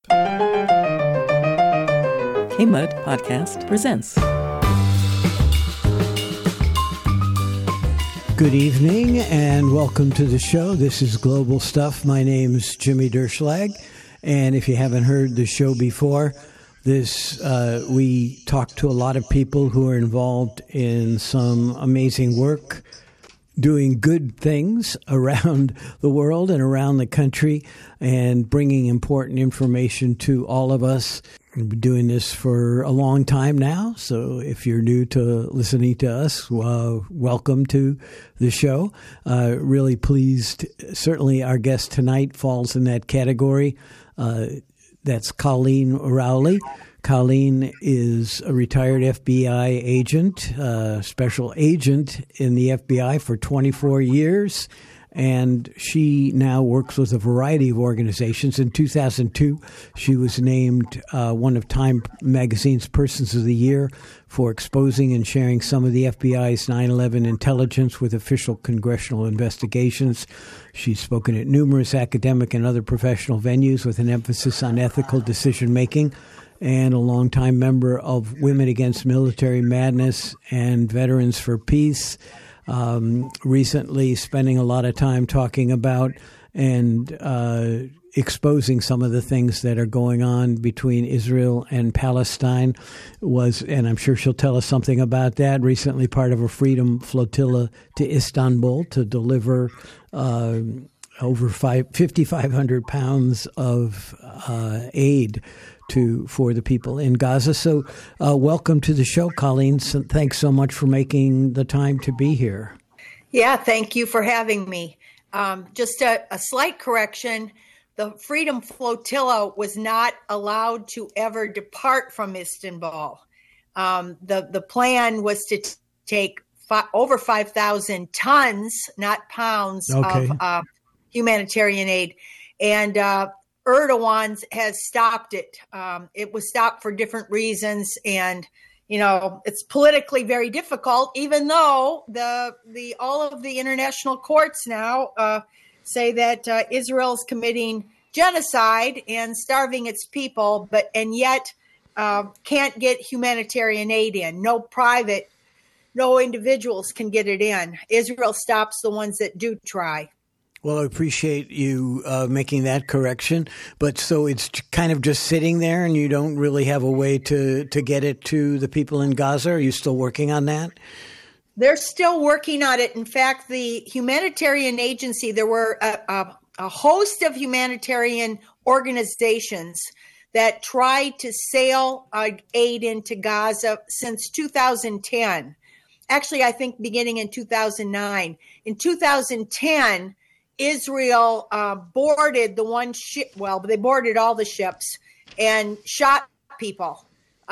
K-Mud Podcast presents. Good evening and welcome to the show. This is Global Stuff. My name is Jimmy Derschlag, and if you haven't heard the show before, we talk to a lot of people who are involved in some amazing work, doing good things around the world and around the country, and bringing important information to all of us. We've been doing this for a long time now, so if you're new to listening to us, welcome to the show. Really pleased. Certainly our guest tonight falls in that category. That's Colleen Rowley. Colleen is a retired FBI agent, special agent in the FBI for 24 years, and she now works with a variety of organizations. In 2002, she was named one of Time Magazine's Persons of the Year for exposing and sharing some of the FBI's 9/11 intelligence with official congressional investigations. She's spoken at numerous academic and other professional venues with an emphasis on ethical decision-making, and a longtime member of Women Against Military Madness and Veterans for Peace. Recently spending a lot of time talking about and exposing some of the things that are going on between Israel and Palestine, and I'm sure she'll tell us something about that, recently part of a Freedom Flotilla to Istanbul to deliver over 5,500 pounds of aid for the people in Gaza. So welcome to the show, Colleen. Thanks so much for making the time to be here. Yeah, thank you for having me. Just a slight correction. The Freedom Flotilla was not allowed to ever depart from Istanbul. The plan was to take over 5,000 tons, not pounds, of humanitarian aid. And Erdogan has stopped it. It was stopped for different reasons, and it's politically very difficult. Even though all of the international courts now say that Israel's committing genocide and starving its people, and yet can't get humanitarian aid in. No individuals can get it in. Israel stops the ones that do try. Well, I appreciate you making that correction. But so it's kind of just sitting there and you don't really have a way to get it to the people in Gaza? Are you still working on that? They're still working on it. In fact, the humanitarian agency, there were a host of humanitarian organizations that tried to sail aid into Gaza since 2010. Actually, I think beginning in 2009. In 2010, Israel boarded the one ship. Well, they boarded all the ships and shot people.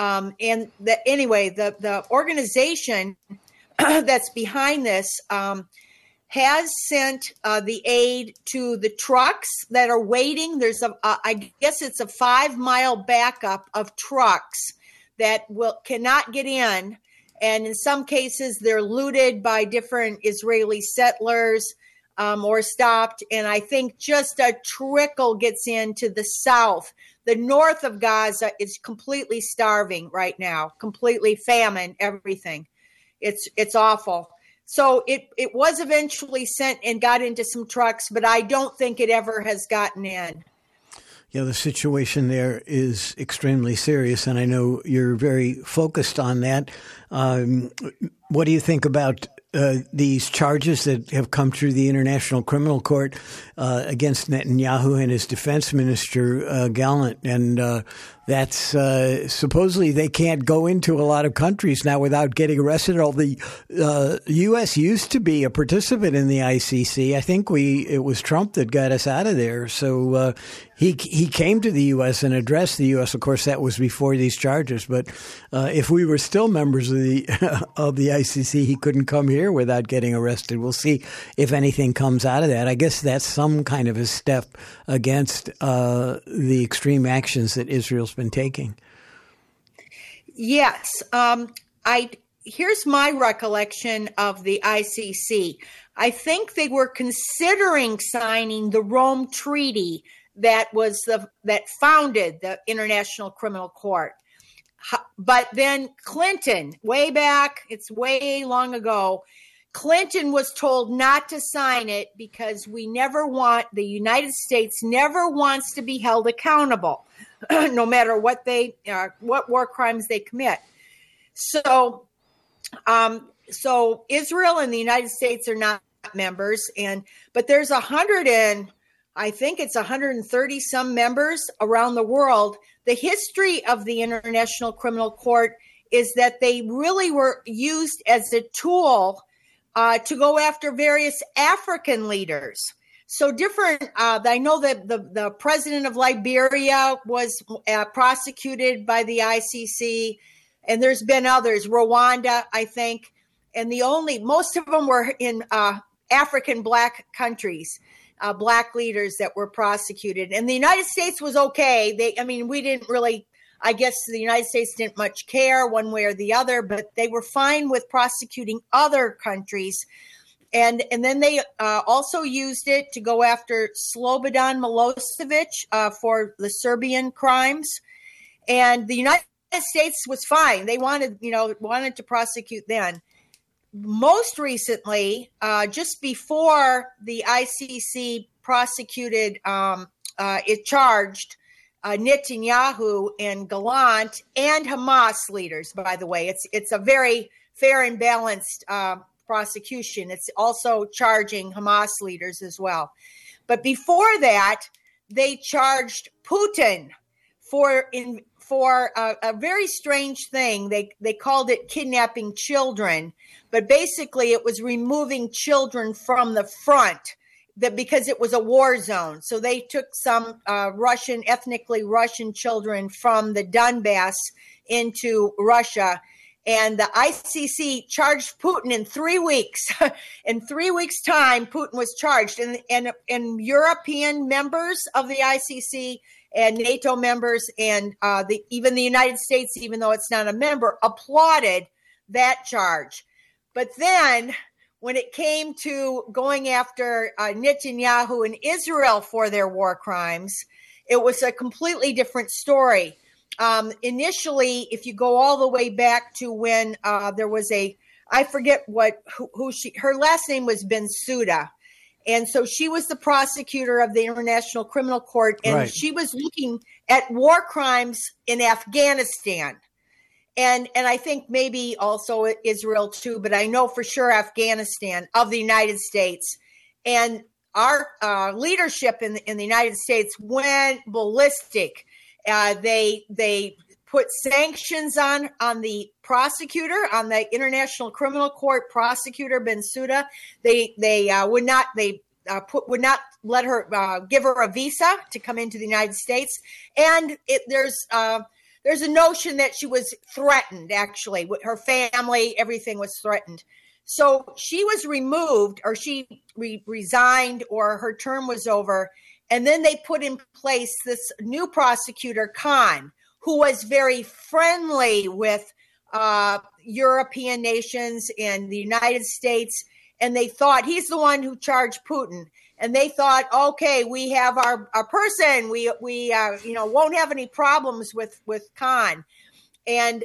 The organization that's behind this has sent the aid to the trucks that are waiting. There's I guess it's a 5-mile backup of trucks that cannot get in, and in some cases they're looted by different Israeli settlers. Or stopped, and I think just a trickle gets into the south. The north of Gaza is completely starving right now, completely famine, everything. It's awful. So it was eventually sent and got into some trucks, but I don't think it ever has gotten in. Yeah, the situation there is extremely serious, and I know you're very focused on that. What do you think about these charges that have come through the International Criminal Court against Netanyahu and his defense minister, Gallant? And that's supposedly they can't go into a lot of countries now without getting arrested. All the U.S. used to be a participant in the ICC. I think it was Trump that got us out of there. So he came to the U.S. and addressed the U.S. Of course, that was before these charges. But if we were still members of the ICC, he couldn't come here without getting arrested. We'll see if anything comes out of that. I guess that's some kind of a step against the extreme actions that Israel's been taking. Yes. Here's my recollection of the ICC. I think they were considering signing the Rome Treaty that founded the International Criminal Court. But then Clinton, it's way long ago, Clinton was told not to sign it because the United States never wants to be held accountable, no matter what war crimes they commit. So Israel and the United States are not members, but there's 130 some members around the world. The history of the International Criminal Court is that they really were used as a tool to go after various African leaders. So different, I know that the president of Liberia was prosecuted by the ICC, and there's been others, Rwanda, I think, and most of them were in African black countries, black leaders that were prosecuted. And the United States was okay. We didn't really, I guess the United States didn't much care one way or the other, but they were fine with prosecuting other countries. And then they also used it to go after Slobodan Milosevic for the Serbian crimes. And the United States was fine. They wanted to prosecute then. Most recently, just before the ICC prosecuted, it charged Netanyahu and Gallant and Hamas leaders, by the way. It's a very fair and balanced prosecution. It's also charging Hamas leaders as well. But before that, they charged Putin for a very strange thing. They called it kidnapping children, but basically it was removing children from the front because it was a war zone. So they took some ethnically Russian children from the Donbass into Russia. And the ICC charged Putin in 3 weeks. In 3 weeks' time, Putin was charged. And European members of the ICC and NATO members and even the United States, even though it's not a member, applauded that charge. But then when it came to going after Netanyahu and Israel for their war crimes, it was a completely different story. Initially, if you go all the way back to when there was I forget her last name was Bensouda. And so she was the prosecutor of the International Criminal Court, and She was looking at war crimes in Afghanistan. And I think maybe also Israel too, but I know for sure Afghanistan of the United States. And our leadership in the United States went ballistic. They put sanctions on the prosecutor, on the International Criminal Court prosecutor Bensouda. They would not let her give her a visa to come into the United States. And there's a notion that she was threatened, actually, with her family, everything was threatened. So she was removed, or she resigned, or her term was over. And then they put in place this new prosecutor, Khan, who was very friendly with European nations and the United States. And they thought he's the one who charged Putin. And they thought, okay, we have our person. We won't have any problems with Khan. And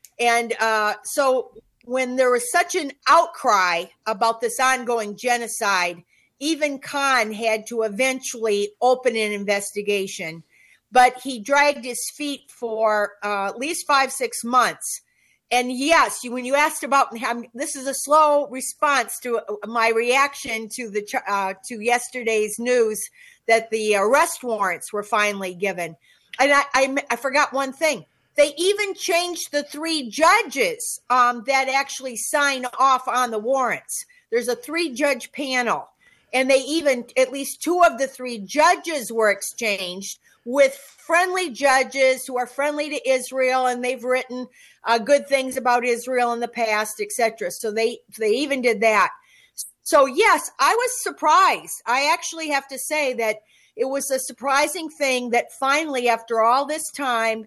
so when there was such an outcry about this ongoing genocide, even Khan had to eventually open an investigation. But he dragged his feet for at least 5-6 months. And yes, when you asked about, this is a slow response to my reaction to yesterday's news that the arrest warrants were finally given. And I forgot one thing. They even changed the 3 judges that actually sign off on the warrants. There's a 3-judge panel. And at least 2 of the 3 judges were exchanged with friendly judges who are friendly to Israel, and they've written good things about Israel in the past, etc. So they even did that. So yes, I was surprised. I actually have to say that it was a surprising thing that finally, after all this time,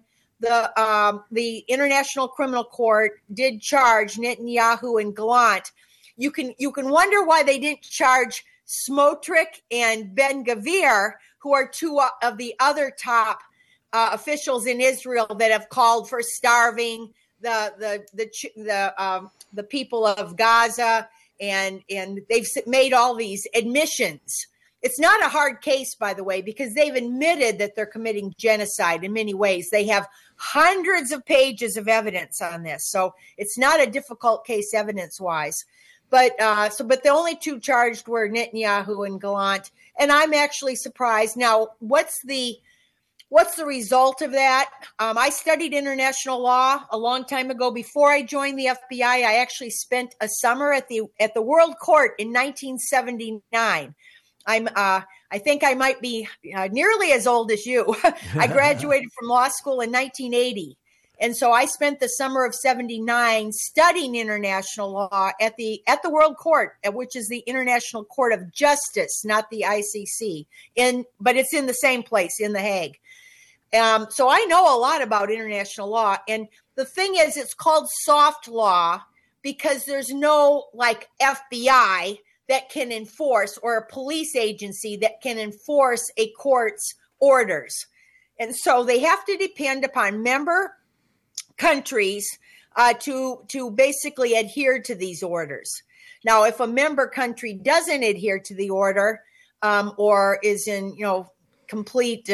the International Criminal Court did charge Netanyahu and Gallant. You can wonder why they didn't charge Smotrich and Ben-Gvir, who are two of the other top officials in Israel that have called for starving the people of Gaza, and they've made all these admissions. It's not a hard case, by the way, because they've admitted that they're committing genocide in many ways. They have hundreds of pages of evidence on this, so it's not a difficult case evidence-wise. But the only two charged were Netanyahu and Gallant, and I'm actually surprised. Now, what's the result of that? I studied international law a long time ago. Before I joined the FBI, I actually spent a summer at the World Court in 1979. I think I might be nearly as old as you. I graduated from law school in 1980. And so I spent the summer of 79 studying international law at the World Court, which is the International Court of Justice, not the ICC, but it's in the same place, in The Hague. So I know a lot about international law. And the thing is, it's called soft law because there's no like FBI that can enforce, or a police agency that can enforce a court's orders. And so they have to depend upon member countries to basically adhere to these orders. Now, if a member country doesn't adhere to the order, or is in, complete,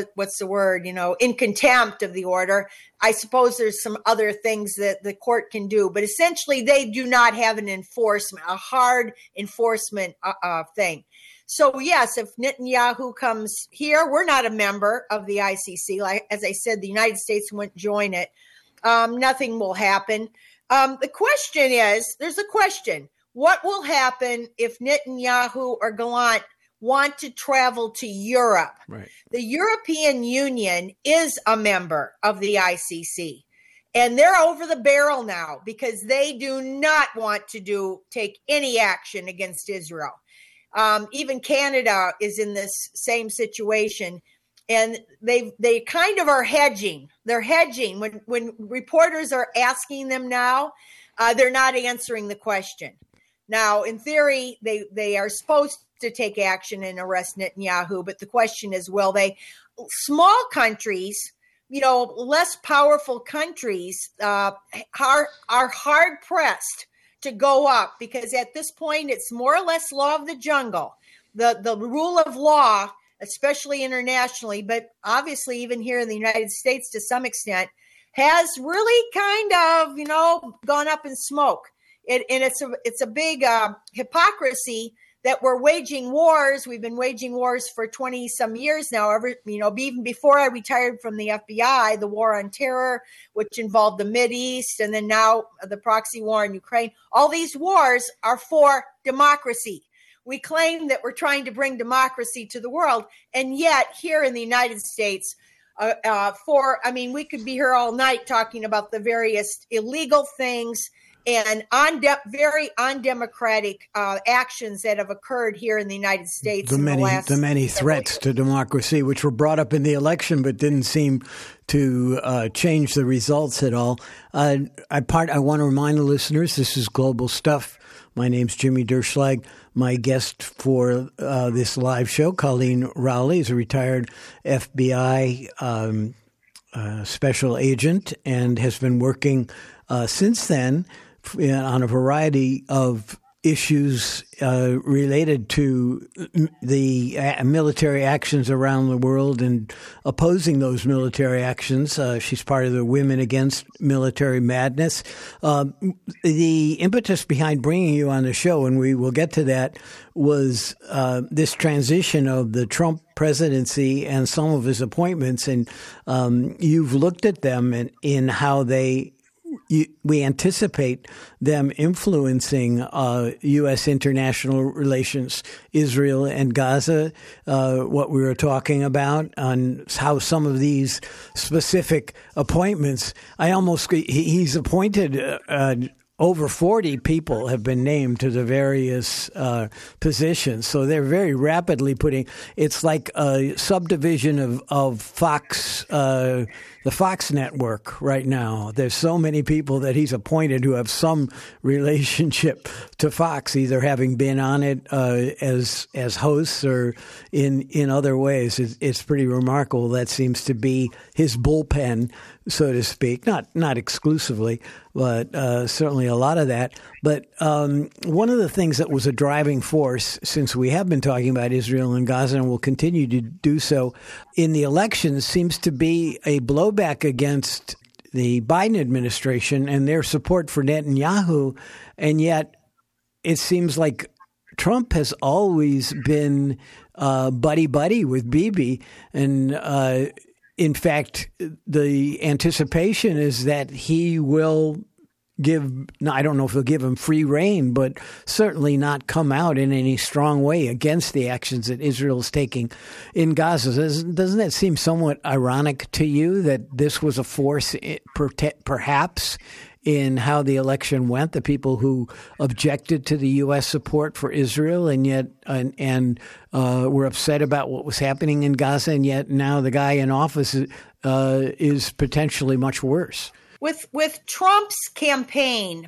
in contempt of the order, I suppose there's some other things that the court can do. But essentially, they do not have a hard enforcement thing. So, yes, if Netanyahu comes here, we're not a member of the ICC. Like, as I said, the United States won't join it. Nothing will happen. The question is, there's a question. What will happen if Netanyahu or Gallant want to travel to Europe? Right. The European Union is a member of the ICC, and they're over the barrel now because they do not want to take any action against Israel. Even Canada is in this same situation, and they kind of are hedging. They're hedging. When reporters are asking them now, they're not answering the question. Now, in theory, they are supposed to take action and arrest Netanyahu, but the question is, will they? Small countries, less powerful countries are hard pressed to go up, because at this point it's more or less law of the jungle. The rule of law, especially internationally, but obviously even here in the United States to some extent, has really kind of gone up in smoke. And it's a big hypocrisy that we're waging wars. We've been waging wars for 20 some years now. Even before I retired from the FBI, the war on terror, which involved the Mideast, and then now the proxy war in Ukraine. All these wars are for democracy. We claim that we're trying to bring democracy to the world, and yet here in the United States, we could be here all night talking about the various illegal things and very undemocratic actions that have occurred here in the United States. The many threats to democracy, which were brought up in the election, but didn't seem to change the results at all. I want to remind the listeners, this is Global Stuff. My name's Jimmy Derschlag. My guest for this live show, Colleen Rowley, is a retired FBI special agent and has been working since then on a variety of issues related to the military actions around the world and opposing those military actions. She's part of the Women Against Military Madness. The impetus behind bringing you on the show, and we will get to that, was this transition of the Trump presidency and some of his appointments. And you've looked at them and in how we anticipate them influencing U.S. international relations, Israel and Gaza, what we were talking about, on how some of these specific appointments, he's appointed over 40 people have been named to the various positions. So they're very rapidly it's like a subdivision of Fox, the Fox network right now. There's so many people that he's appointed who have some relationship to Fox, either having been on it as hosts or in other ways. It's pretty remarkable. That seems to be his bullpen, so to speak. Not exclusively, but certainly a lot of that. But one of the things that was a driving force, since we have been talking about Israel and Gaza and will continue to do so in the elections, seems to be a blowback against the Biden administration and their support for Netanyahu. And yet it seems like Trump has always been buddy-buddy with Bibi. And in fact, the anticipation is that he will I don't know if he'll give him free rein, but certainly not come out in any strong way against the actions that Israel is taking in Gaza. Doesn't that seem somewhat ironic to you that this was a force perhaps in how the election went, the people who objected to the U.S. support for Israel and yet were upset about what was happening in Gaza, and yet now the guy in office is potentially much worse? With Trump's campaign,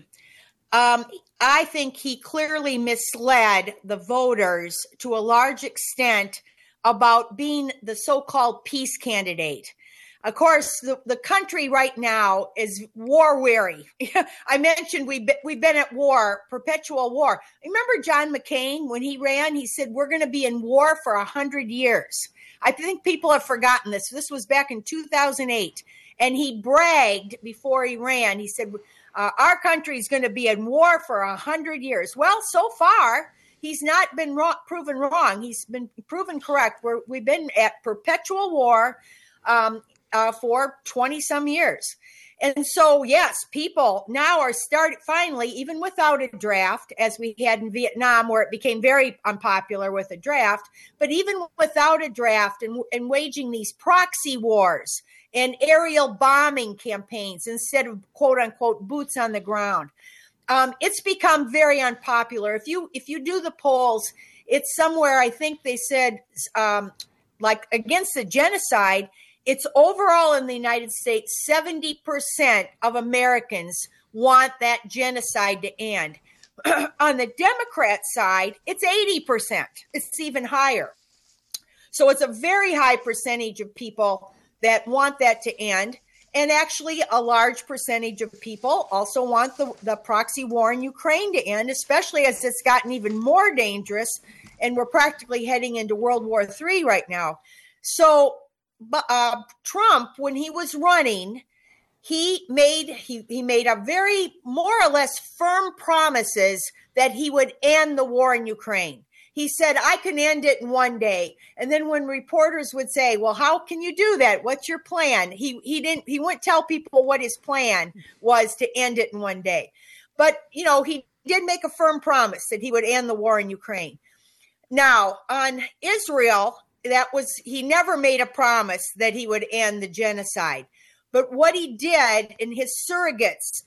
I think he clearly misled the voters to a large extent about being the so-called peace candidate. Of course, the country right now is war weary. I mentioned we've been at war, perpetual war. Remember John McCain, when he ran, he said, we're going to be in war for 100 years. I think people have forgotten this. This was back in 2008. And he bragged before he ran. He said, our country is going to be in war for 100 years. Well, so far, he's not been proven wrong. He's been proven correct. We've been at perpetual war for 20-some years. And so, yes, people now are finally, even without a draft, as we had in Vietnam, where it became very unpopular with a draft, but even without a draft and waging these proxy wars and aerial bombing campaigns instead of quote unquote boots on the ground. It's become very unpopular. If you do the polls, it's somewhere, I think they said, like against the genocide, it's overall in the United States, 70% of Americans want that genocide to end. On the Democrat side, it's 80%. It's even higher. So it's a very high percentage of people that want that to end. And actually, a large percentage of people also want the proxy war in Ukraine to end, especially as it's gotten even more dangerous. And we're practically heading into World War III right now. So Trump, when he was running, he made a very more or less firm promises that he would end the war in Ukraine. He said, I can end it in one day. And then when reporters would say, well, how can you do that? What's your plan? He wouldn't tell people what his plan was to end it in one day. But, he did make a firm promise that he would end the war in Ukraine. Now, on Israel, he never made a promise that he would end the genocide. But what he did, and his surrogates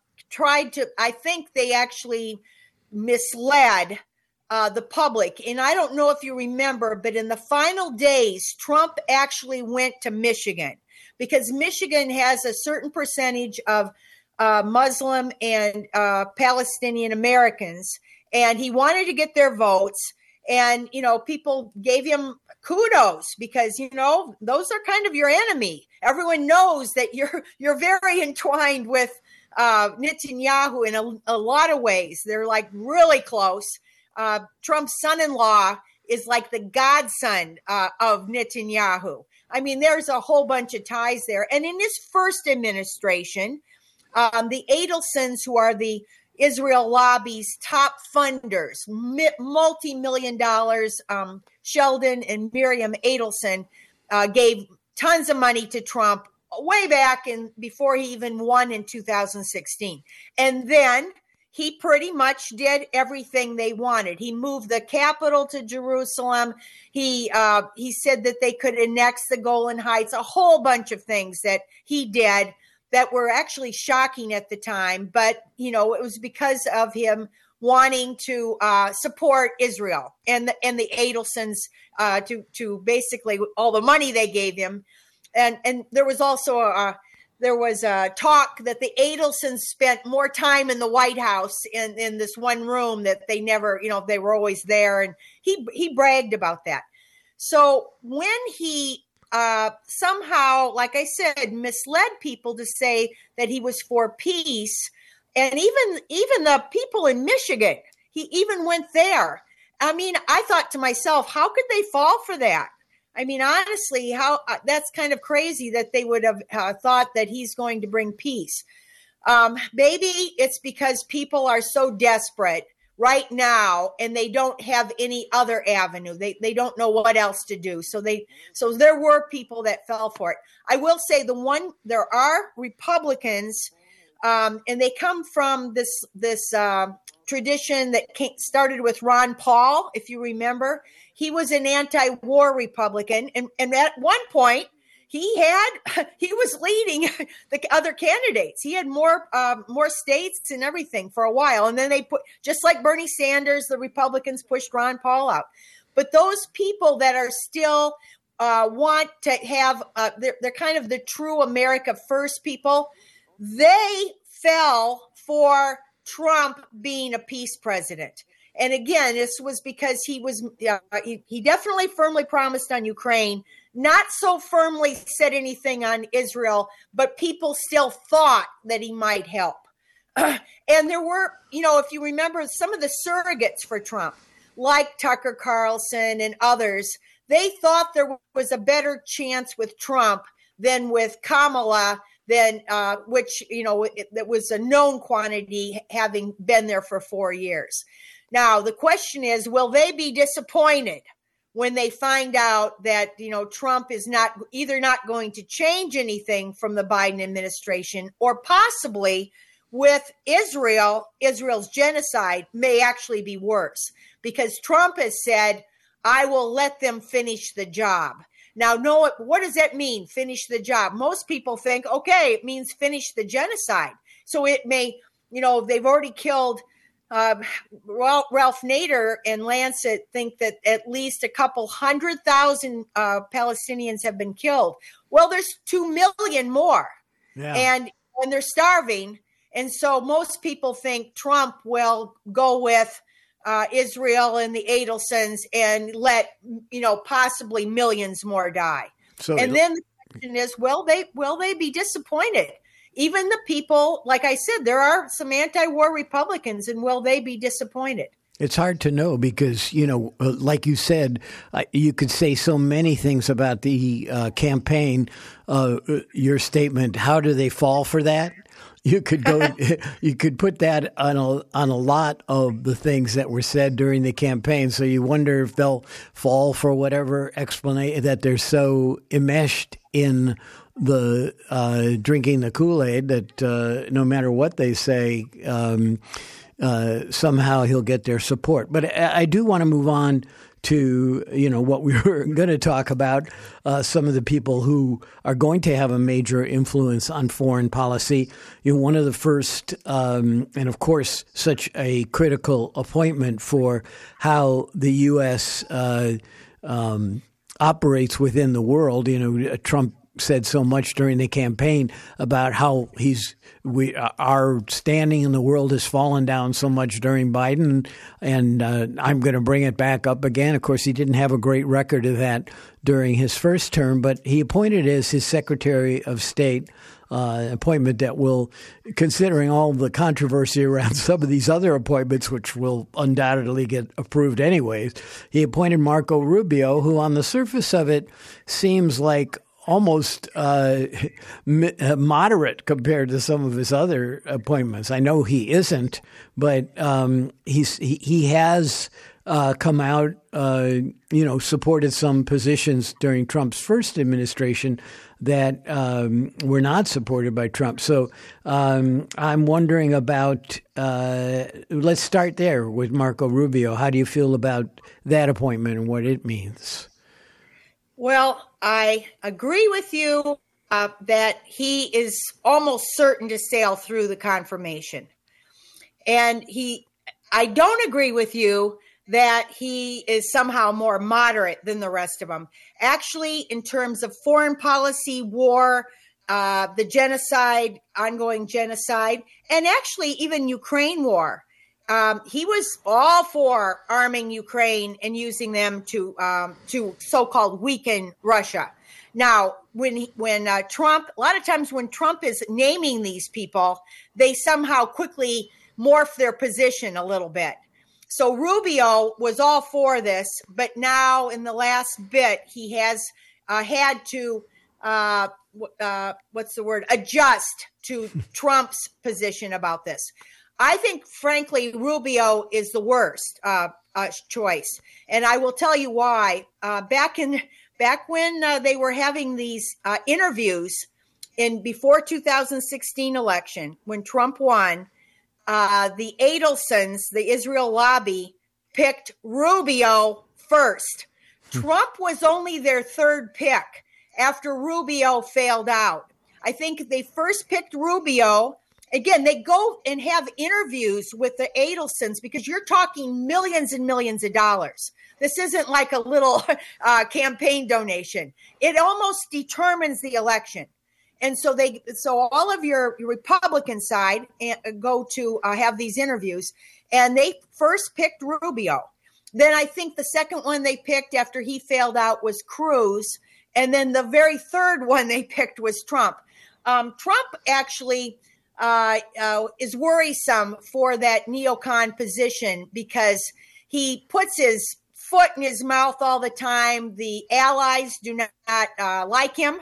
I think they actually misled the public. And I don't know if you remember, but in the final days, Trump actually went to Michigan because Michigan has a certain percentage of Muslim and Palestinian Americans. And he wanted to get their votes. And, people gave him kudos because, those are kind of your enemy. Everyone knows that you're very entwined with Netanyahu in a lot of ways. They're like really close. Trump's son-in-law is like the godson of Netanyahu. I mean, there's a whole bunch of ties there. And in his first administration, the Adelsons, who are the Israel lobby's top funders, multi-million dollars, Sheldon and Miriam Adelson gave tons of money to Trump way back before he even won in 2016. And then he pretty much did everything they wanted. He moved the capital to Jerusalem. He said that they could annex the Golan Heights, a whole bunch of things that he did that were actually shocking at the time. But, it was because of him wanting to support Israel and the Adelsons to basically all the money they gave him. And there was also a talk that the Adelsons spent more time in the White House in this one room that they never, they were always there. And he bragged about that. So when he somehow, like I said, misled people to say that he was for peace, and even the people in Michigan, he even went there. I mean, I thought to myself, how could they fall for that? I mean, honestly, how that's kind of crazy that they would have thought that he's going to bring peace. Maybe it's because people are so desperate right now and they don't have any other avenue. They don't know what else to do. So there were people that fell for it. I will say there are Republicans, and they come from this tradition that started with Ron Paul, if you remember. He was an anti-war Republican, and at one point he was leading the other candidates. He had more states and everything for a while, and then they just like Bernie Sanders, the Republicans pushed Ron Paul out. But those people that are still want to have they're kind of the true America First people. They fell for Trump being a peace president. And again, this was because he definitely firmly promised on Ukraine, not so firmly said anything on Israel, but people still thought that he might help. And there were, if you remember, some of the surrogates for Trump, like Tucker Carlson and others, they thought there was a better chance with Trump than with Kamala, which, that was a known quantity having been there for 4 years. Now, the question is, will they be disappointed when they find out that, Trump is not going to change anything from the Biden administration, or possibly with Israel's genocide may actually be worse, because Trump has said, I will let them finish the job. Now, what does that mean, finish the job? Most people think, okay, it means finish the genocide. So it may, they've already killed Ralph Nader and Lancet think that at least a couple 100,000 Palestinians have been killed. Well, there's 2 million more, and they're starving. And so most people think Trump will go with Israel and the Adelsons and let, possibly millions more die. And then the question is, will they be disappointed? Even the people, like I said, there are some anti-war Republicans, and will they be disappointed? It's hard to know because, like you said, you could say so many things about the campaign. Your statement, how do they fall for that? You could you could put that on a lot of the things that were said during the campaign. So you wonder if they'll fall for whatever explanation, that they're so enmeshed in the drinking the Kool-Aid that no matter what they say, somehow he'll get their support. But I do want to move on to, what we were going to talk about, some of the people who are going to have a major influence on foreign policy. One of the first, and of course, such a critical appointment for how the U.S. Operates within the world. Trump said so much during the campaign about how our standing in the world has fallen down so much during Biden, and I'm going to bring it back up again. Of course, he didn't have a great record of that during his first term, but he appointed as his Secretary of State appointment that will, considering all the controversy around some of these other appointments, which will undoubtedly get approved anyways, he appointed Marco Rubio, who on the surface of it seems like almost moderate compared to some of his other appointments. I know he isn't, but he has come out, supported some positions during Trump's first administration that were not supported by Trump. So I'm wondering about, let's start there with Marco Rubio. How do you feel about that appointment and what it means? Well, I agree with you that he is almost certain to sail through the confirmation. And I don't agree with you that he is somehow more moderate than the rest of them. Actually, in terms of foreign policy, war, the genocide, ongoing genocide, and actually even Ukraine war, he was all for arming Ukraine and using them to so-called weaken Russia. Now, when Trump, a lot of times when Trump is naming these people, they somehow quickly morph their position a little bit. So Rubio was all for this, but now in the last bit, he has had to, adjust to Trump's position about this. I think, frankly, Rubio is the worst choice. And I will tell you why. Back when they were having these interviews before 2016 election, when Trump won, the Adelsons, the Israel lobby, picked Rubio first. Trump was only their third pick after Rubio failed out. I think they first picked Rubio. Again, they go and have interviews with the Adelsons because you're talking millions and millions of dollars. This isn't like a little campaign donation. It almost determines the election. And so all of your Republican side go to have these interviews, and they first picked Rubio. Then I think the second one they picked after he failed out was Cruz. And then the very third one they picked was Trump. Trump actually is worrisome for that neocon position because he puts his foot in his mouth all the time. The allies do not like him.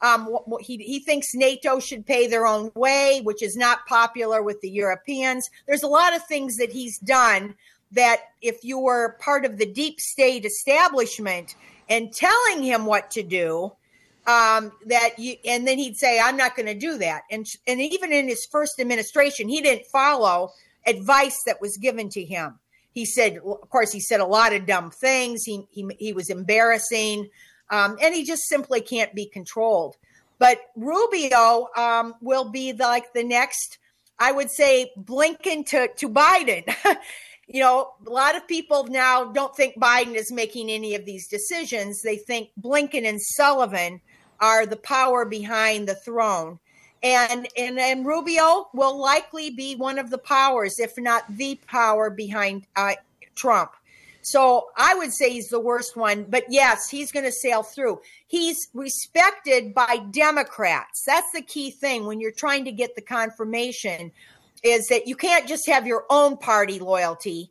He thinks NATO should pay their own way, which is not popular with the Europeans. There's a lot of things that he's done that if you were part of the deep state establishment and telling him what to do, and then he'd say, I'm not going to do that. And even in his first administration, he didn't follow advice that was given to him. He said, of course, he said a lot of dumb things. He was embarrassing, and he just simply can't be controlled. But Rubio will be like the next, I would say, Blinken to Biden. You know, a lot of people now don't think Biden is making any of these decisions. They think Blinken and Sullivan are the power behind the throne. And Rubio will likely be one of the powers, if not the power behind Trump. So I would say he's the worst one. But yes, he's going to sail through. He's respected by Democrats. That's the key thing when you're trying to get the confirmation, is that you can't just have your own party loyalty.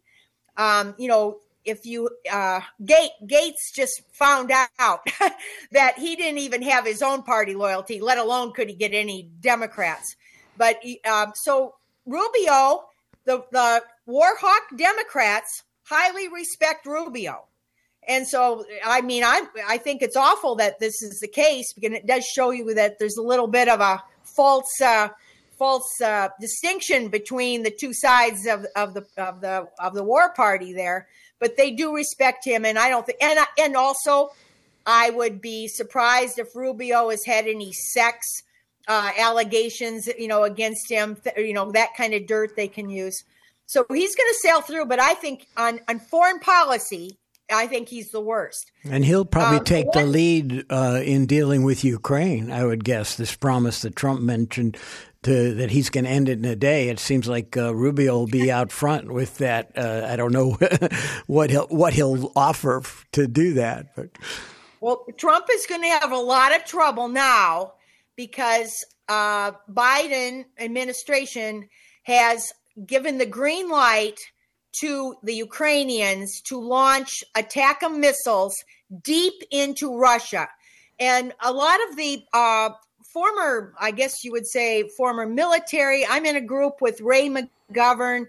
If you Gates just found out that he didn't even have his own party loyalty, let alone could he get any Democrats. But so Rubio, the war hawk Democrats highly respect Rubio. And so, I mean, I think it's awful that this is the case, because it does show you that there's a little bit of a false distinction between the two sides of the war party there. But they do respect him, and I don't think. And also, I would be surprised if Rubio has had any sex allegations, against him. That kind of dirt they can use. So he's going to sail through. But I think on foreign policy, I think he's the worst. And he'll probably take the lead in dealing with Ukraine, I would guess. This promise that Trump mentioned that he's going to end it in a day. It seems like Rubio will be out front with that. I don't know what he'll offer to do that. But Trump is going to have a lot of trouble now because Biden administration has given the green light to the Ukrainians to launch ATACMS missiles deep into Russia. And a lot of the former, I guess you would say, former military, I'm in a group with Ray McGovern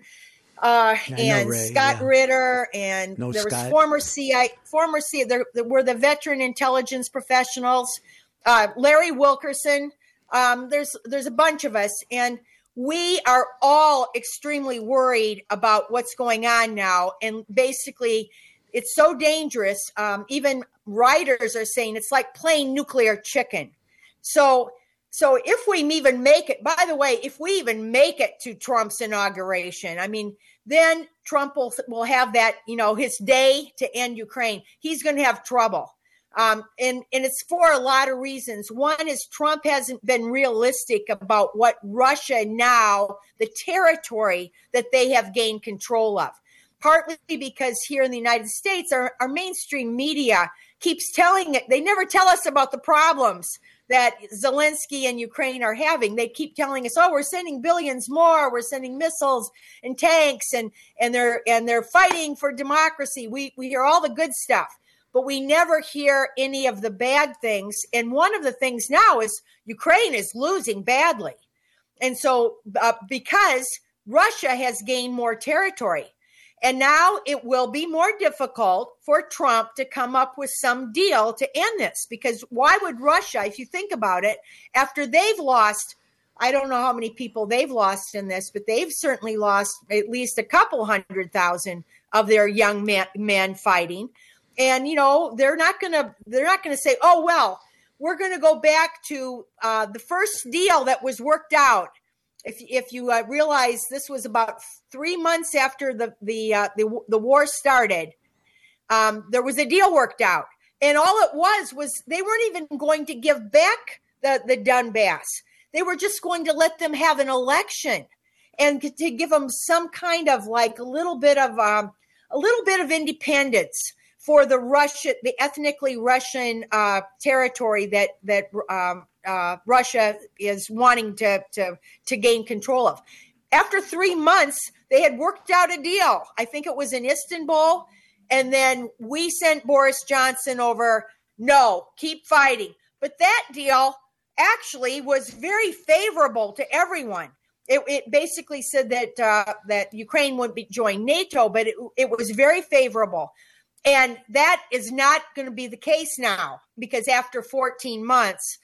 and Ray, Scott Ritter, and there was former CIA, there were the veteran intelligence professionals, Larry Wilkerson. There's a bunch of us, and we are all extremely worried about what's going on now. And basically, it's so dangerous. Even writers are saying it's like playing nuclear chicken. So if we even make it, by the way, if we even make it to Trump's inauguration, I mean, then Trump will have that, his day to end Ukraine. He's going to have trouble. And it's for a lot of reasons. One is Trump hasn't been realistic about what Russia now, the territory that they have gained control of. Partly because here in the United States, our mainstream media keeps telling it. They never tell us about the problems that Zelensky and Ukraine are having. They keep telling us, we're sending billions more. We're sending missiles and tanks, and they're fighting for democracy. We hear all the good stuff, but we never hear any of the bad things. And one of the things now is Ukraine is losing badly. And so because Russia has gained more territory, and now it will be more difficult for Trump to come up with some deal to end this, because why would Russia, if you think about it, after they've lost, I don't know how many people they've lost in this, but they've certainly lost at least a couple 100,000 of their young men fighting. And, they're not going to say, we're going to go back to the first deal that was worked out. If you realize this was about 3 months after the war started, there was a deal worked out, and all it was they weren't even going to give back the Donbass. They were just going to let them have an election, and to give them some kind of like a little bit of independence for the ethnically Russian territory that Russia is wanting to gain control of. After 3 months, they had worked out a deal. I think it was in Istanbul. And then we sent Boris Johnson over. No, keep fighting. But that deal actually was very favorable to everyone. It basically said that Ukraine wouldn't join NATO, but it was very favorable. And that is not going to be the case now, because after 14 months,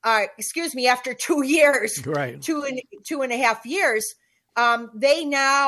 after 2 years, right. two and a half years, they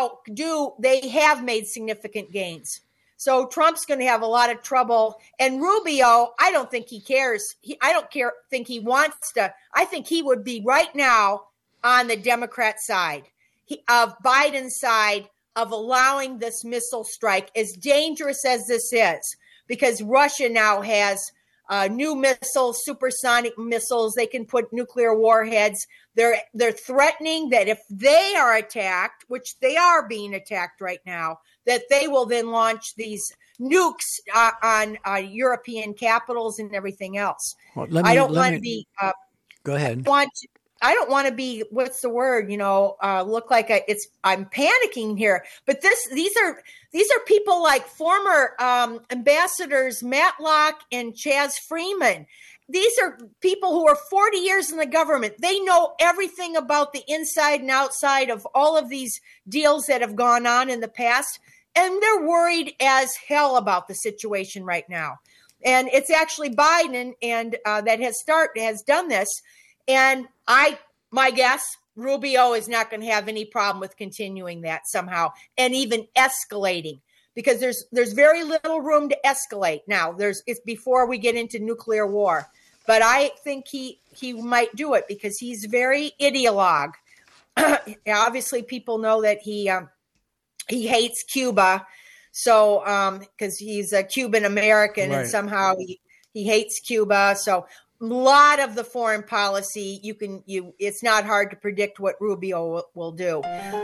have made significant gains. So Trump's going to have a lot of trouble. And Rubio, I don't think he cares. Think he wants to. I think he would be right now on the Democrat side, of Biden's side, of allowing this missile strike, as dangerous as this is, because Russia now has new missiles, supersonic missiles. They can put nuclear warheads. They're threatening that if they are attacked, which they are being attacked right now, that they will then launch these nukes on European capitals and everything else. Well, I don't want to be. Go ahead. I don't want to be, what's the word? Look like I'm panicking here. But these are people like former ambassadors Matlock and Chaz Freeman. These are people who are 40 years in the government. They know everything about the inside and outside of all of these deals that have gone on in the past. And they're worried as hell about the situation right now. And it's actually Biden and that has done this. And my guess, Rubio is not going to have any problem with continuing that somehow and even escalating, because there's very little room to escalate now. It's before we get into nuclear war. But I think he might do it because he's very ideologue. Obviously, people know that he hates Cuba, so because he's a Cuban American, right. And somehow he hates Cuba. So a lot of the foreign policy, it's not hard to predict what Rubio will do.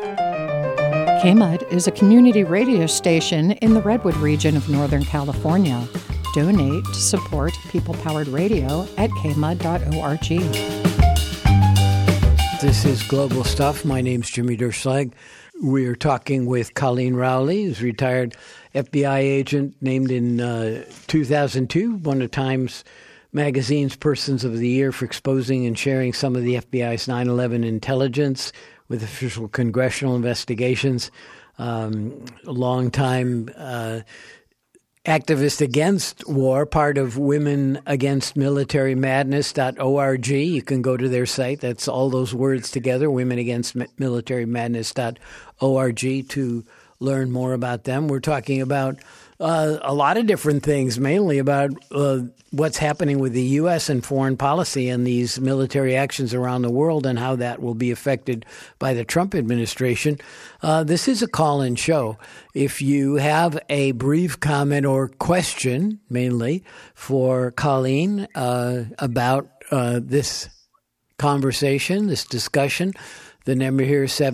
KMUD is a community radio station in the Redwood region of Northern California. Donate to support people-powered radio at kmud.org. This is Global Stuff. My name's Jimmy Derschlag. We're talking with Colleen Rowley, who's a retired FBI agent named in 2002, one of Times Magazine's Persons of the Year for exposing and sharing some of the FBI's 9/11 intelligence with official congressional investigations. A long-time activist against war, part of Women Against Military Madness.org. You can go to their site. That's all those words together, Women Against Military Madness.org, to learn more about them. We're talking about a lot of different things, mainly about what's happening with the U.S. and foreign policy and these military actions around the world and how that will be affected by the Trump administration. This is a call-in show. If you have a brief comment or question, mainly for Colleen, about this conversation, this discussion, the number here is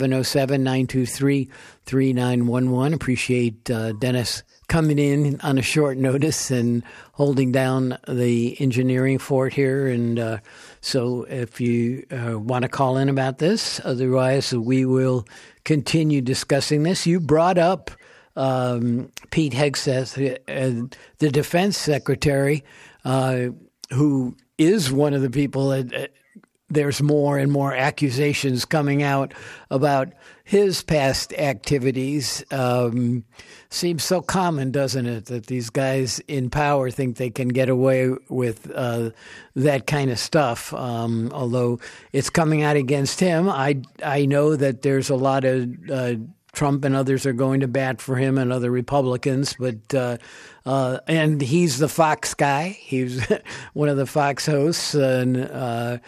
707-923-3911. Appreciate Dennis coming in on a short notice and holding down the engineering fort here. And so if you want to call in about this, otherwise we will continue discussing this. You brought up Pete Hegseth, the defense secretary, who is one of the people that there's more and more accusations coming out about his past activities. Seems so common, doesn't it, that these guys in power think they can get away with that kind of stuff. Although it's coming out against him, I know that there's a lot of Trump and others are going to bat for him and other Republicans, but and he's the Fox guy. He's one of the Fox hosts, and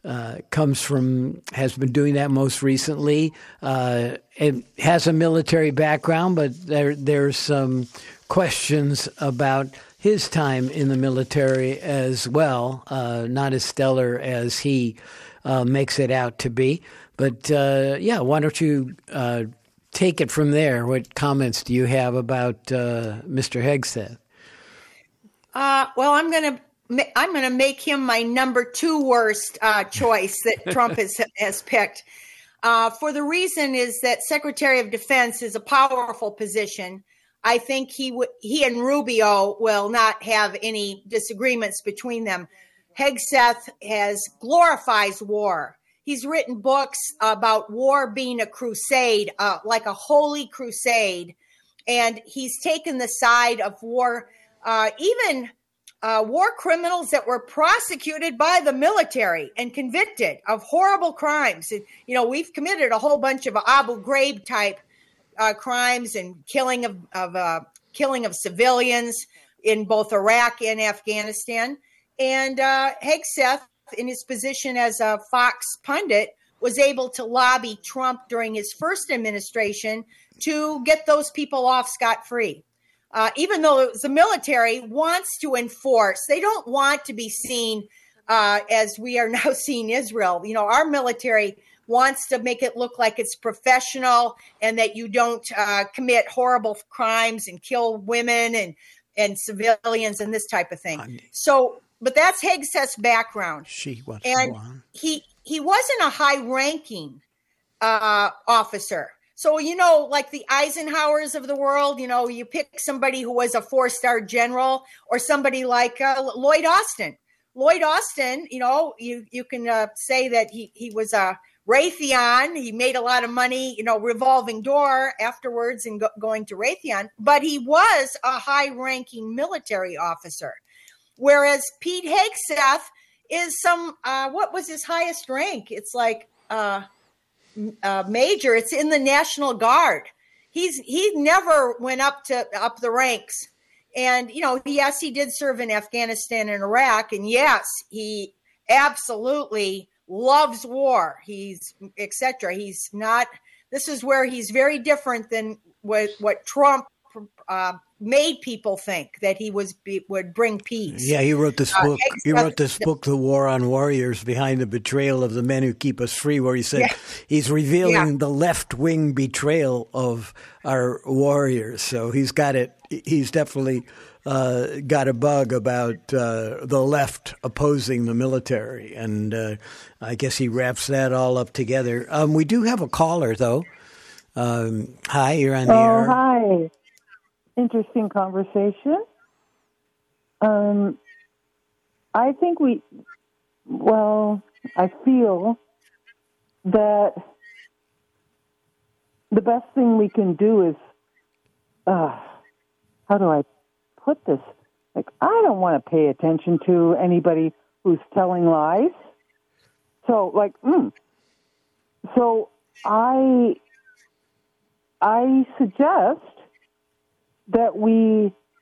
has been doing that most recently. It has a military background, but there's some questions about his time in the military as well, not as stellar as he makes it out to be. But why don't you take it from there? What comments do you have about Mr. Hegseth? Well, I'm going to make him my number 2 worst choice that Trump has picked. For the reason is that Secretary of Defense is a powerful position. I think he and Rubio will not have any disagreements between them. Hegseth glorifies war. He's written books about war being a crusade, like a holy crusade, and he's taken the side of war, even war criminals that were prosecuted by the military and convicted of horrible crimes. We've committed a whole bunch of Abu Ghraib type crimes and killing of civilians in both Iraq and Afghanistan. And Hegseth, in his position as a Fox pundit, was able to lobby Trump during his first administration to get those people off scot-free. Even though the military wants to enforce, they don't want to be seen as we are now seeing Israel. Our military wants to make it look like it's professional and that you don't commit horrible crimes and kill women and civilians and this type of thing. But that's Hegseth's background. He wasn't a high-ranking officer. So, like the Eisenhowers of the world, you pick somebody who was a 4-star general or somebody like Lloyd Austin. Lloyd Austin, you can say that he was a Raytheon. He made a lot of money, revolving door afterwards and going to Raytheon. But he was a high-ranking military officer. Whereas Pete Hegseth is what was his highest rank? It's like major. It's in the National Guard. He never went up the ranks. And, yes, he did serve in Afghanistan and Iraq. And yes, he absolutely loves war. He's et cetera. He's not, this is where he's very different than what Trump made people think, that he would bring peace. Yeah, he wrote this book. He wrote this book, The War on Warriors: Behind the Betrayal of the Men Who Keep Us Free, where he said he's revealing the left-wing betrayal of our warriors. So he's got it. He's definitely got a bug about the left opposing the military, and I guess he wraps that all up together. We do have a caller, though. Hi, you're on the air. Hi. Interesting conversation. I think I feel that the best thing we can do is, how do I put this? Like, I don't want to pay attention to anybody who's telling lies. So, so I suggest that we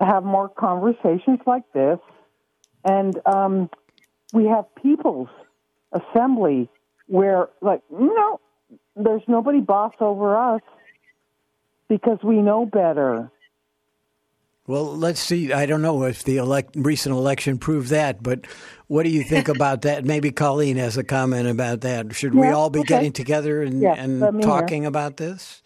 have more conversations like this, and we have people's assembly where, like, no, there's nobody boss over us because we know better. Well, let's see. I don't know if the recent election proved that, but what do you think about that? Maybe Colleen has a comment about that. Should we all be getting together and talking about this?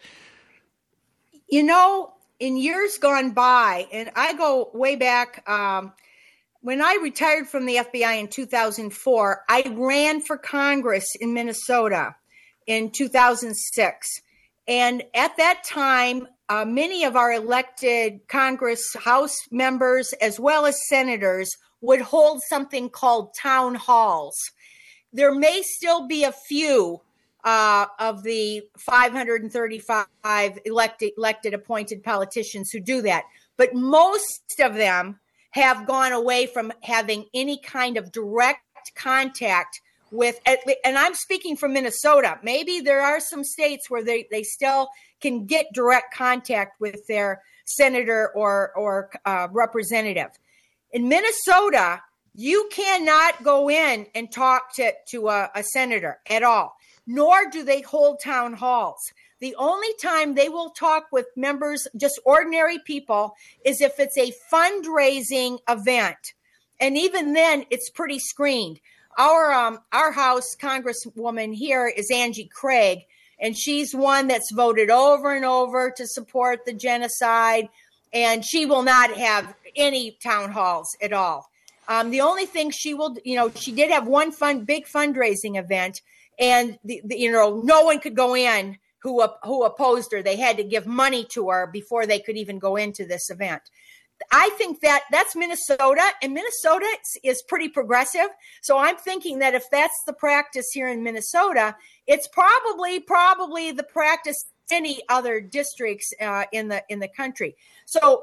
You know, in years gone by, and I go way back, when I retired from the FBI in 2004, I ran for Congress in Minnesota in 2006. And at that time, many of our elected Congress House members, as well as senators, would hold something called town halls. There may still be a few of the 535 elected appointed politicians who do that, but most of them have gone away from having any kind of direct contact with, and I'm speaking from Minnesota. Maybe there are some states where they still can get direct contact with their senator or representative. In Minnesota, you cannot go in and talk to a senator at all, nor do they hold town halls. The only time they will talk with members, just ordinary people, is if it's a fundraising event. And even then, it's pretty screened. Our House Congresswoman here is Angie Craig, and she's one that's voted over and over to support the genocide, and she will not have any town halls at all. The only thing she will, she did have one big fundraising event, and no one could go in who opposed her. They had to give money to her before they could even go into this event. I think that's Minnesota, and Minnesota is pretty progressive. So I'm thinking that if that's the practice here in Minnesota, it's probably the practice in any other districts in the country. So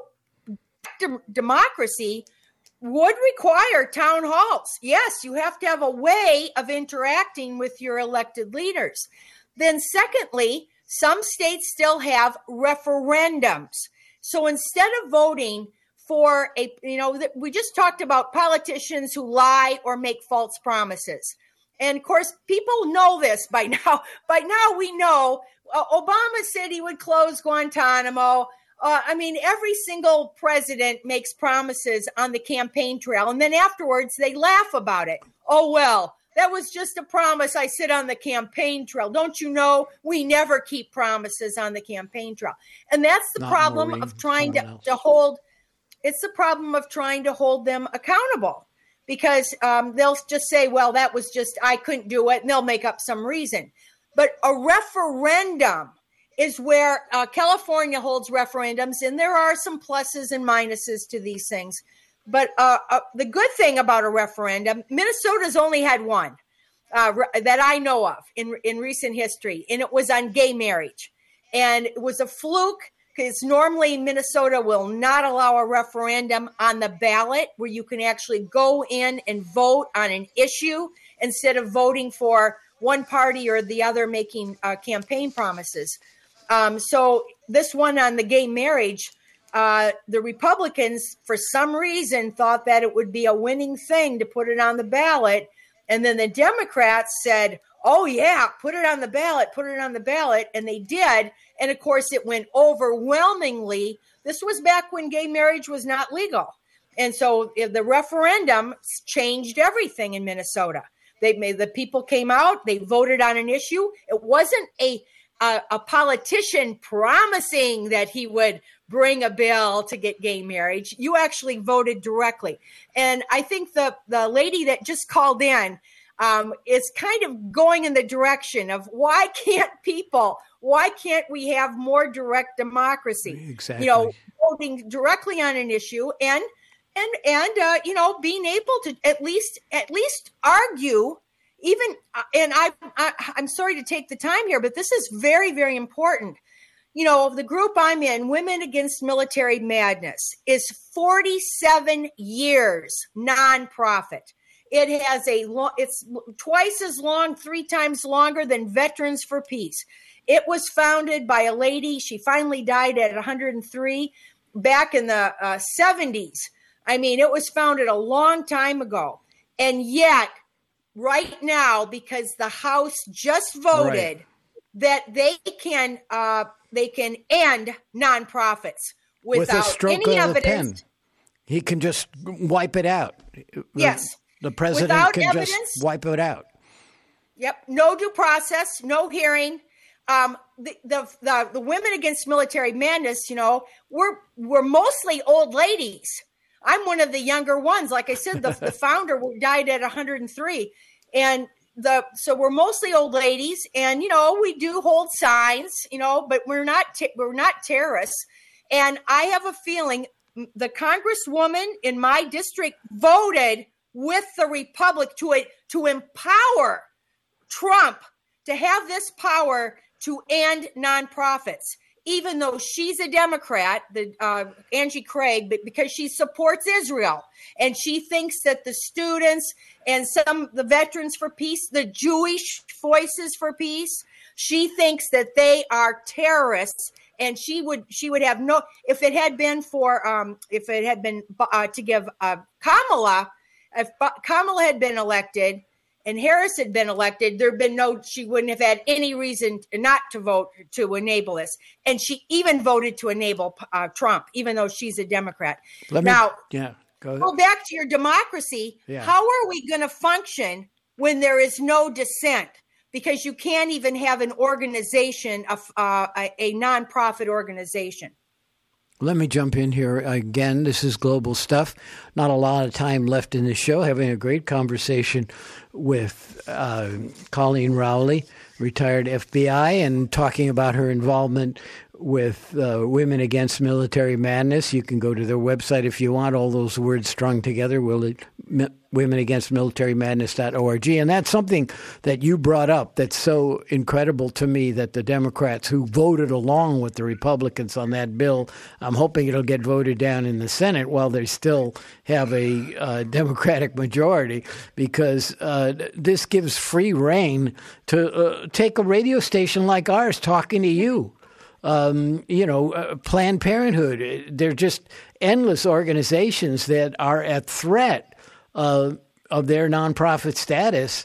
democracy would require town halls. Yes, you have to have a way of interacting with your elected leaders. Then secondly, some states still have referendums. So instead of voting for we just talked about politicians who lie or make false promises. And of course, people know this by now. By now we know Obama said he would close Guantanamo. Every single president makes promises on the campaign trail, and then afterwards they laugh about it. Oh, well, that was just a promise I said on the campaign trail. Don't you know we never keep promises on the campaign trail? And that's the problem of trying to hold. It's the problem of trying to hold them accountable, because they'll just say, well, that was just, I couldn't do it, and they'll make up some reason. But a referendum is where California holds referendums, and there are some pluses and minuses to these things. But the good thing about a referendum, Minnesota's only had one that I know of in recent history, and it was on gay marriage. And it was a fluke, because normally Minnesota will not allow a referendum on the ballot where you can actually go in and vote on an issue instead of voting for one party or the other making campaign promises. So this one on the gay marriage, the Republicans, for some reason, thought that it would be a winning thing to put it on the ballot. And then the Democrats said, oh, yeah, put it on the ballot. And they did. And of course, it went overwhelmingly. This was back when gay marriage was not legal. And so the referendum changed everything in Minnesota. The people came out, they voted on an issue. It wasn't a politician promising that he would bring a bill to get gay marriage. You actually voted directly. And I think the lady that just called in is kind of going in the direction of why can't we have more direct democracy? Exactly. Voting directly on an issue and being able to at least argue. Even, and I'm sorry to take the time here, but this is very, very important. The group I'm in, Women Against Military Madness, is 47 years nonprofit. It has it's twice as long, 3 times longer than Veterans for Peace. It was founded by a lady. She finally died at 103. back in the 70s. I mean, it was founded a long time ago. And yet, right now, because the House just voted that they can end nonprofits with a without stroke any of the evidence. pen. He can just wipe it out. Yes. The president Without can evidence, just wipe it out. Yep. No due process, no hearing. The Women Against Military Madness, we're mostly old ladies. I'm one of the younger ones. Like I said, the founder died at 103. And so we're mostly old ladies, and, we do hold signs, but we're not terrorists. And I have a feeling the congresswoman in my district voted with the Republic to empower Trump to have this power to end nonprofits, even though she's a Democrat, Angie Craig, but because she supports Israel and she thinks that the students and the Veterans for Peace, the Jewish Voices for Peace, she thinks that they are terrorists. And she would have no, if it had been to give Kamala, if Kamala had been elected and Harris had been elected, she wouldn't have had any reason not to vote to enable this. And she even voted to enable Trump, even though she's a Democrat. Go back to your democracy. Yeah. How are we going to function when there is no dissent? Because you can't even have an organization, a nonprofit organization. Let me jump in here again. This is Global Stuff. Not a lot of time left in the show. Having a great conversation with Colleen Rowley, retired FBI, and talking about her involvement with Women Against Military Madness. You can go to their website if you want, all those words strung together, womenagainstmilitarymadness.org. And that's something that you brought up that's so incredible to me, that the Democrats who voted along with the Republicans on that bill, I'm hoping it'll get voted down in the Senate while they still have a Democratic majority, because this gives free rein to take a radio station like ours talking to you. Planned Parenthood. They're just endless organizations that are at threat of their nonprofit status.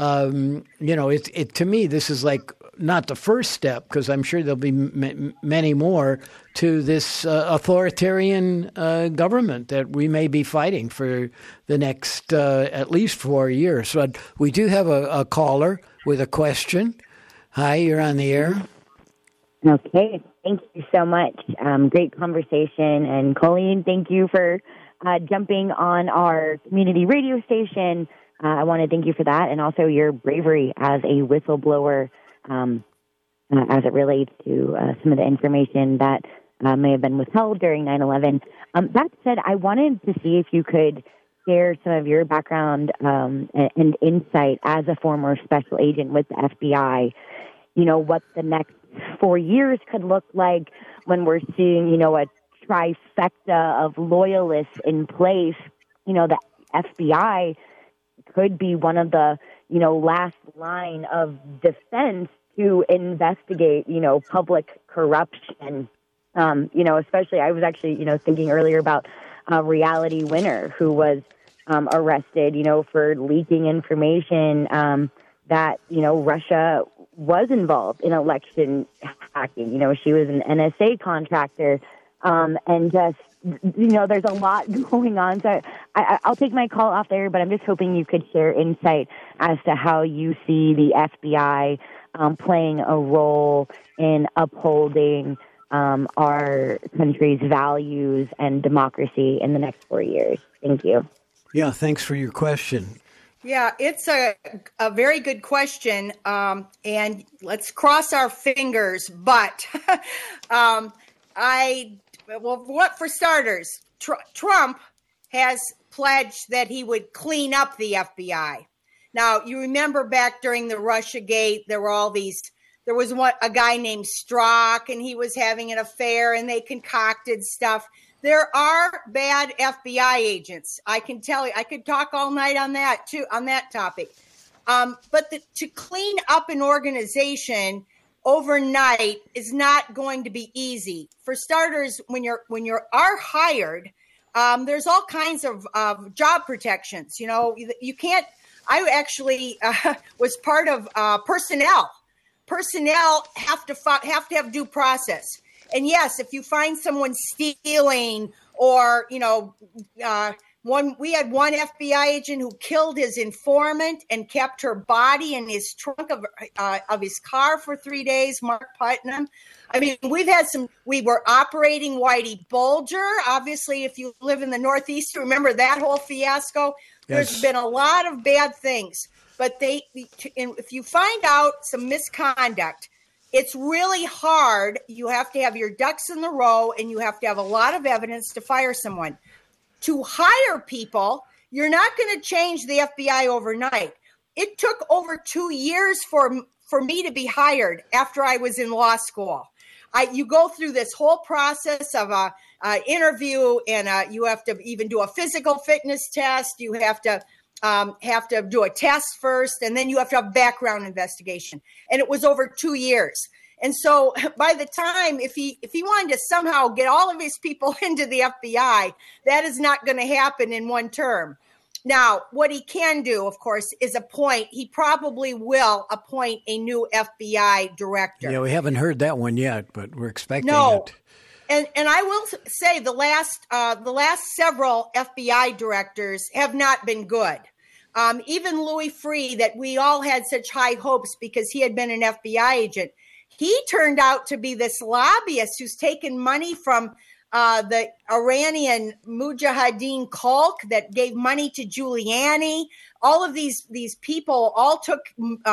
To me, this is like not the first step, because I'm sure there'll be many more to this authoritarian government that we may be fighting for the next at least 4 years. But we do have a caller with a question. Hi, you're on the air. Okay, thank you so much. Great conversation. And Colleen, thank you for jumping on our community radio station. I want to thank you for that, and also your bravery as a whistleblower as it relates to some of the information that may have been withheld during 9/11. That said, I wanted to see if you could share some of your background and insight as a former special agent with the FBI. What the next 4 years could look like when we're seeing, a trifecta of loyalists in place. The FBI could be one of the, last line of defense to investigate, public corruption. Especially I was actually, thinking earlier about Reality Winner, who was arrested, for leaking information that, Russia was involved in election hacking. She was an NSA contractor, and just, there's a lot going on. So I'll take my call off there, but I'm just hoping you could share insight as to how you see the FBI playing a role in upholding our country's values and democracy in the next 4 years. Thank you. Yeah, thanks for your question. Yeah, it's a very good question, and let's cross our fingers. But for starters, Trump has pledged that he would clean up the FBI. Now, you remember back during the Russiagate, there was a guy named Strzok, and he was having an affair, and they concocted stuff. There are bad FBI agents. I can tell you, I could talk all night on that too, on that topic. But to clean up an organization, overnight is not going to be easy. For starters, when you are hired, there's all kinds of job protections. You know, you can't. I actually was part of personnel. Personnel have to have due process. And yes, if you find someone stealing, or we had one FBI agent who killed his informant and kept her body in his trunk of his car for 3 days, Mark Putnam. I mean, we were operating Whitey Bulger. Obviously, if you live in the Northeast, remember that whole fiasco. Yes. There's been a lot of bad things, but if you find out some misconduct, it's really hard. You have to have your ducks in the row, and you have to have a lot of evidence to fire someone. To hire people, you're not going to change the FBI overnight. It took over 2 years for me to be hired after I was in law school. You go through this whole process of a interview, and you have to even do a physical fitness test. You have to do a test first, and then you have to have background investigation. And it was over 2 years. And so by the time, if he wanted to somehow get all of his people into the FBI, that is not going to happen in one term. Now, what he can do, of course, is he probably will appoint a new FBI director. Yeah, we haven't heard that one yet, but we're expecting it. And I will say the last several FBI directors have not been good. Even Louis Freeh, that we all had such high hopes because he had been an FBI agent, he turned out to be this lobbyist who's taken money from the Iranian Mujahideen cult that gave money to Giuliani. All of these people all took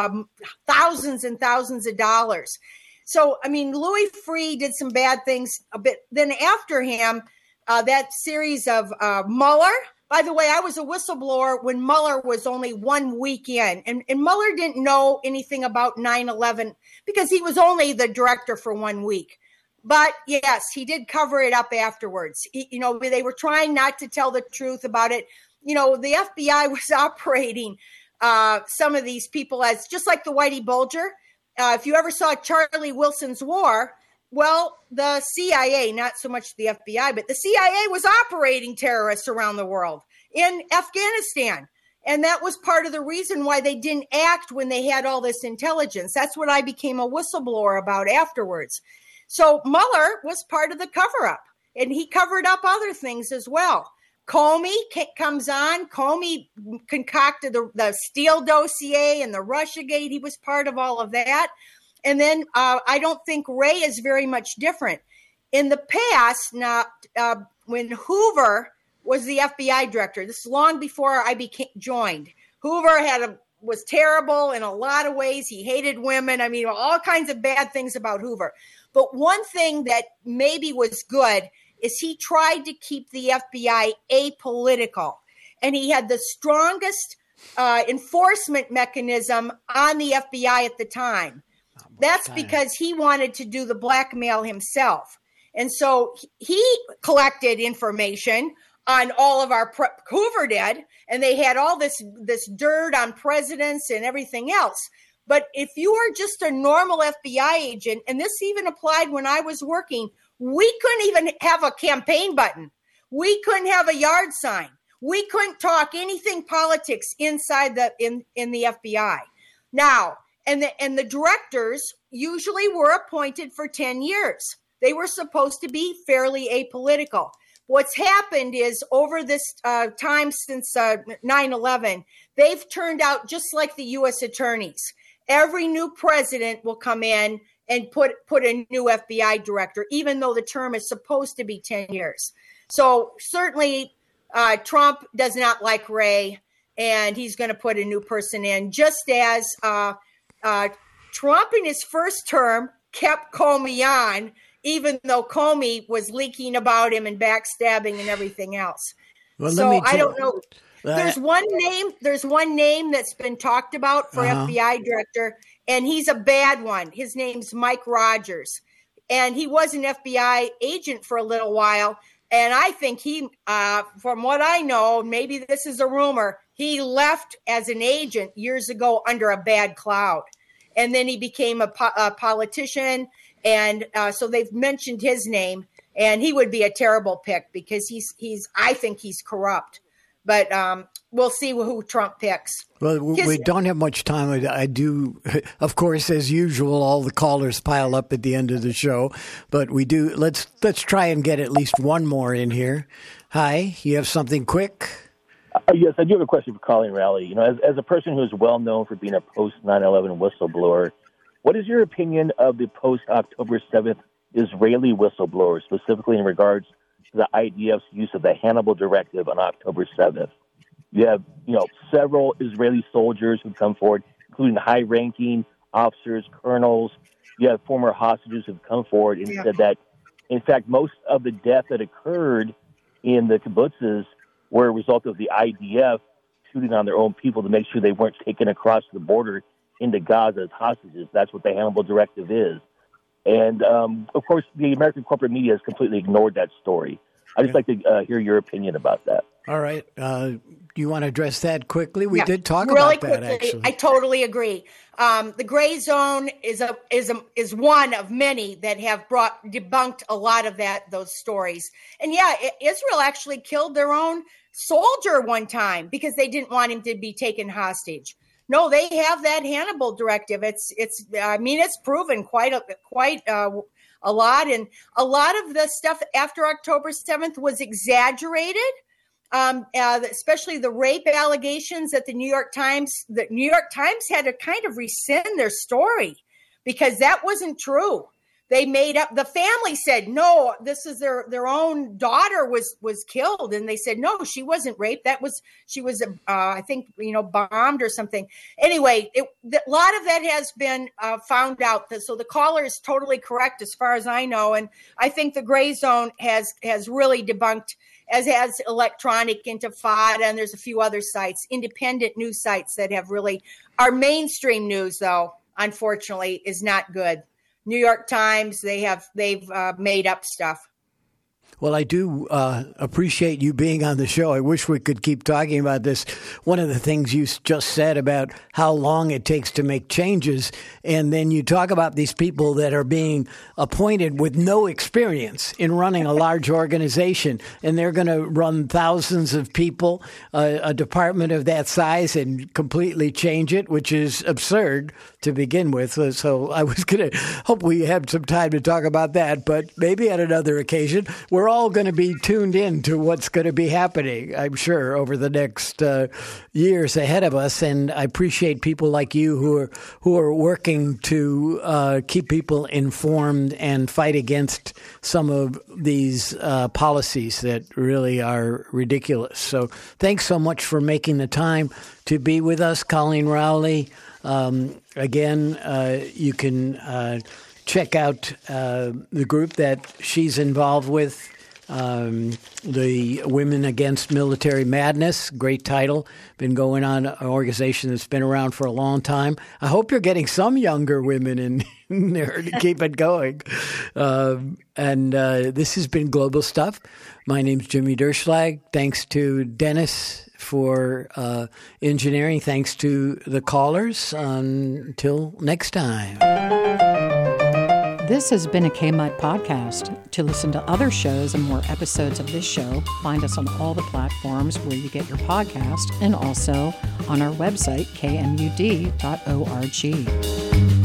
thousands and thousands of dollars. So, I mean, Louis Freeh did some bad things a bit. Then after him, that series of Mueller. By the way, I was a whistleblower when Mueller was only 1 week in. And Mueller didn't know anything about 9/11 because he was only the director for 1 week. But yes, he did cover it up afterwards. They were trying not to tell the truth about it. The FBI was operating some of these people as just like the Whitey Bulger. If you ever saw Charlie Wilson's War, well, the CIA, not so much the FBI, but the CIA was operating terrorists around the world in Afghanistan. And that was part of the reason why they didn't act when they had all this intelligence. That's what I became a whistleblower about afterwards. So Mueller was part of the cover-up, and he covered up other things as well. Comey comes on. Comey concocted the Steele dossier and the Russiagate. He was part of all of that. And then I don't think Wray is very much different. In the past, now when Hoover was the FBI director, this is long before I joined. Hoover was terrible in a lot of ways. He hated women. I mean, all kinds of bad things about Hoover. But one thing that maybe was good is he tried to keep the FBI apolitical. And he had the strongest enforcement mechanism on the FBI at the time. That's because he wanted to do the blackmail himself. And so he collected information on all of Hoover did, and they had all this dirt on presidents and everything else. But if you are just a normal FBI agent, and this even applied when I was working, we couldn't even have a campaign button. We couldn't have a yard sign. We couldn't talk anything politics inside in the FBI. Now, and the directors usually were appointed for 10 years. They were supposed to be fairly apolitical. What's happened is over this time since 9/11, they've turned out just like the U.S. attorneys. Every new president will come in and put a new FBI director, even though the term is supposed to be 10 years. So certainly Trump does not like Wray, and he's going to put a new person in, just as Trump in his first term kept Comey on, even though Comey was leaking about him and backstabbing and everything else. Well, so I don't know. There's one name that's been talked about for FBI director, and he's a bad one. His name's Mike Rogers, and he was an FBI agent for a little while. And I think he, from what I know, maybe this is a rumor, he left as an agent years ago under a bad cloud. and then he became a politician. And so they've mentioned his name, and he would be a terrible pick because I think he's corrupt. But we'll see who Trump picks. Well, we don't have much time. I do, of course, as usual, all the callers pile up at the end of the show. But we do. Let's try and get at least one more in here. Hi, you have something quick? Yes, I do have a question for Colleen Rowley. You know, as a person who is well known for being a post 9/11 whistleblower, what is your opinion of the post October 7th Israeli whistleblowers, specifically in regards to the IDF's use of the Hannibal Directive on October 7th? You have, several Israeli soldiers who come forward, including high-ranking officers, colonels. You have former hostages who've come forward and said that, in fact, most of the deaths that occurred in the kibbutzes were a result of the IDF shooting on their own people to make sure they weren't taken across the border into Gaza as hostages. That's what the Hannibal Directive is. And, of course, the American corporate media has completely ignored that story. I'd just like to hear your opinion about that. All right. Do you want to address that quickly? We did talk really about that, quickly, actually. I totally agree. The gray zone is one of many that have debunked a lot of those stories. And Israel actually killed their own soldier one time because they didn't want him to be taken hostage. No, they have that Hannibal Directive. It's proven quite a lot, and a lot of the stuff after October 7th was exaggerated. Especially the rape allegations that the New York Times had to kind of rescind their story because that wasn't true. They made up. The family said, no, this is their own daughter was killed. And they said, no, she wasn't raped. She was, I think, bombed or something. Anyway, a lot of that has been found out. So the caller is totally correct as far as I know. And I think the gray zone has really debunked, as has Electronic Intifada, and there's a few other sites, independent news sites that have really, our mainstream news though, unfortunately, is not good. New York Times, they've made up stuff. Well, I do appreciate you being on the show. I wish we could keep talking about this. One of the things you just said about how long it takes to make changes, and then you talk about these people that are being appointed with no experience in running a large organization, and they're going to run thousands of people, a department of that size, and completely change it, which is absurd to begin with. So I was going to hope we had some time to talk about that, but maybe at another occasion. We're all going to be tuned in to what's going to be happening, I'm sure, over the next years ahead of us. And I appreciate people like you who are working to keep people informed and fight against some of these policies that really are ridiculous. So thanks so much for making the time to be with us, Colleen Rowley. Again, you can check out the group that she's involved with, the Women Against Military Madness. Great title. Been going on, an organization that's been around for a long time. I hope you're getting some younger women in there to keep it going. And this has been Global Stuff. My name's Jimmy Derschlag. Thanks to Dennis for engineering. Thanks to the callers. Until next time. This has been a KMUD podcast. To listen to other shows and more episodes of this show, find us on all the platforms where you get your podcast and also on our website, kmud.org.